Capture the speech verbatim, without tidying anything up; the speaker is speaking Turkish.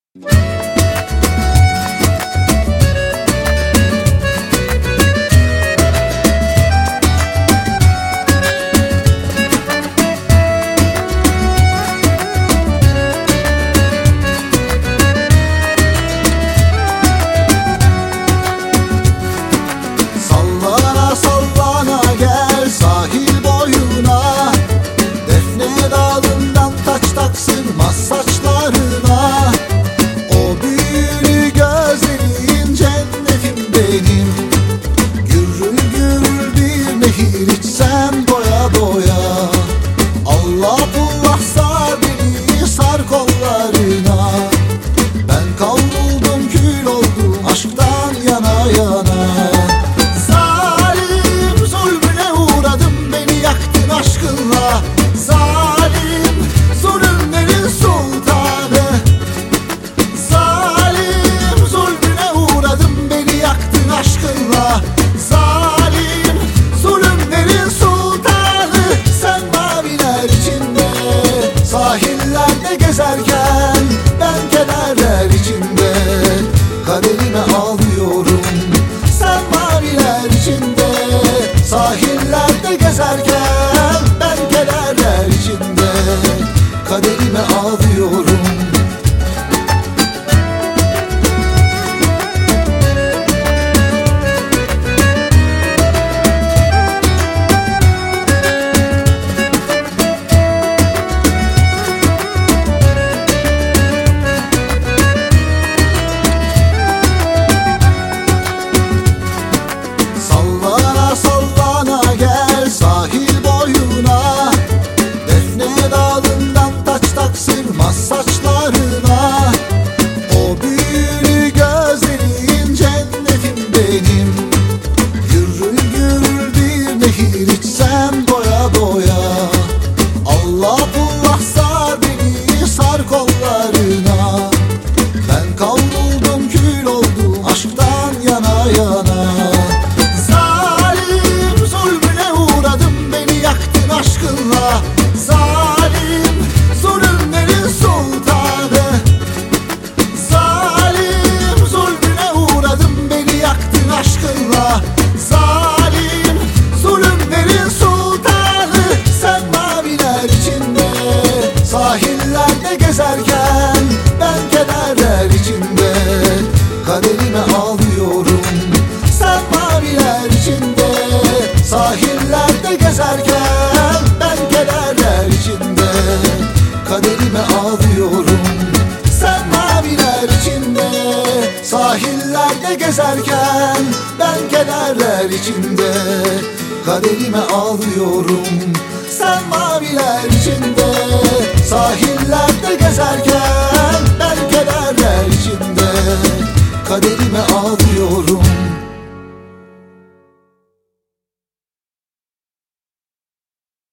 Sallana sallana gel sahil boyuna, Defne dalından taç taksırmaz saçlarına. O büyülü gözlerin cennetim benim, Gürül gürül bir nehir içsem doya doya. Allah bullah sar beni, sar kollarına. Ben kavruldum kül oldum aşktan yana yana. Zalim zulmüne uğradım, beni yaktın aşkınla. Zalim zulümlerin sultanı. Zalim zulmüne uğradım, beni yaktın aşkınla. Zalim zulümlerin sultanı. Sen maviler içinde sahillerde gezerken, ben kederler içinde kaderime ağlıyorum. Sen maviler içinde sahillerde gezerken, ben kederler içinde kaderime ağlıyorum. Sallana sallana gel sahil boyuna, Defne dalından taç taksırmaz saçlarına. O büyülü gözlerin cennetim benim, Gürül gürül bir nehir içsem doya doya. Allah bullah sar beni, sar kollarına. Ben kavruldum kül oldum aşktan yana yana. Zalim zulmüne uğradım, beni yaktın aşkınla. Zalim zulümlerin sultanı. Zalim zulmüne uğradım, beni yaktın aşkınla. Zalim zulümlerin sultanı. Sen maviler içinde sahillerde gezerken, ben kederler içinde kaderime ağlıyorum. Sen maviler içinde sahillerde gezerken, ben kederler içinde kaderime ağlıyorum. Sen maviler içinde sahillerde gezerken, ben kederler içinde kaderime ağlıyorum. Sen maviler içinde sahillerde gezerken, ben kederler içinde kaderime ağlıyorum.